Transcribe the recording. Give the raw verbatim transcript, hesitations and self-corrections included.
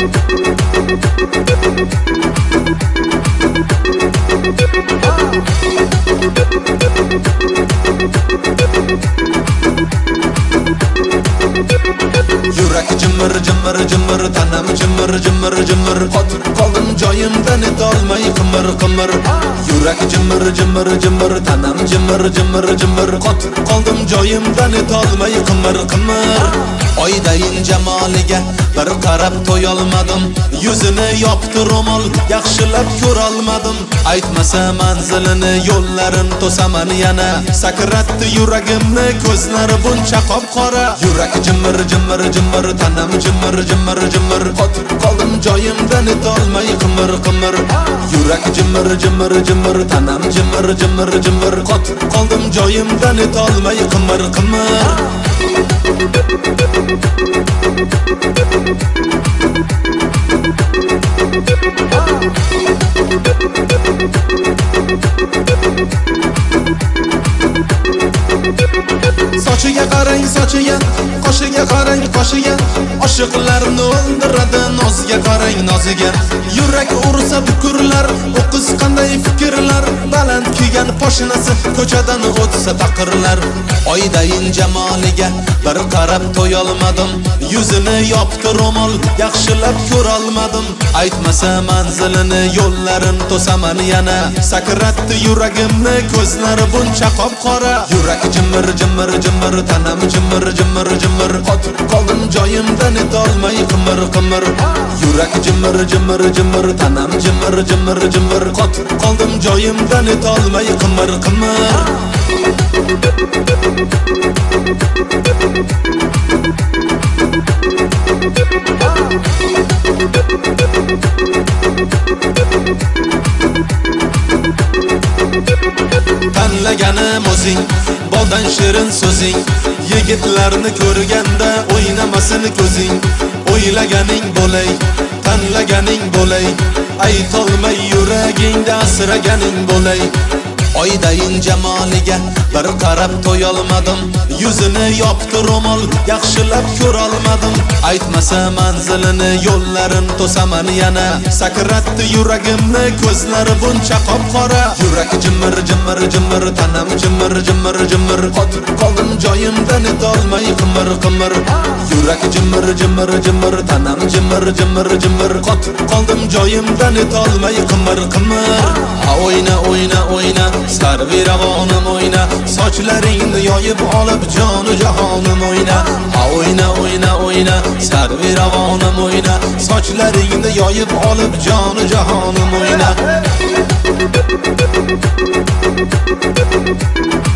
Yurak cimir cimir cimir tanam cimir cimir cimir qotib qoldim joyimdan etolmay qimir qimir Yurak cimir cimir cimir tanam cimir cimir cimir qotib qoldim joyimdan etolmay qimir qimir Oydayin jamoliga bir qarab to'yolmadim yuzini yopdi ro'mol yaxshilab ko'rolmadim aytmasa manzilini yo'llarin to'saman yana sakratdi yuragimni ko'zlari buncha qop-qora Yurak cimir cimir cimir tanam cimir cimir cimir qotib qoldim joyimdan etolmay qimir qimir Yurak cimir cimir cimir tanam cimir cimir cimir qotib qoldim joyimdan etolmay qimir qimir Sochiga qarang sochiga qoshiga qarang qoshiga oshiqlarni o'ldiradi nozga qarang noziga yurak ursa bukurlar o'qiz qanday fikrlar baland kiygan poshnasi ko'chadan o'tsa taqirlar oydayin jamoliga bir qarab to'yolmadim yuzini yopdi ro'mol yaxshilab ko'rolmadim aytmasa manzilini yo'llarin to'saman yana sakratdi yuragimni ko'zlari buncha qop-qora yurak jimir jimir jimir tanam jimir jimir jimir qotib qoldim joyimdan etolmay qimir qimir yurak jimir jimir jimir tanam jimir jimir jimir qotib qoldim joyimdan etolmay qimir qimir Tanlaganim o'zing boldan shirin so'zing yigitlarni ko'rganda o'ynamasin ko'zing o'ylaganing bo'lay tanlaganing bo'lay aytolmay yuragingda asraganing bo'lay oydayin jamoliga bir qarab to'yolmadim yuzini yopdi ro'mol yaxshilab ko'rolmadim aytmasa manzilini yo'llarin to'saman yana sakratdi yuragimni ko'zlari buncha qop-qora yurak jimir jimir jimir tanam jimir jimir jimir qotib qoldim joyimdan etolmay qimir qimir yurak jimir jimir jimir tanam jimir jimir jimir qotib qoldim joyimdan etolmay qimir qimir o'yna o'yna o'yna sarvi ravonim o'yna sochlaringni yoyib olib jonu jahonim o'yna o'yna o'yna o'yna sarvi ravonim o'yna sochlaringni yoyib olib jonu jahonim o'yna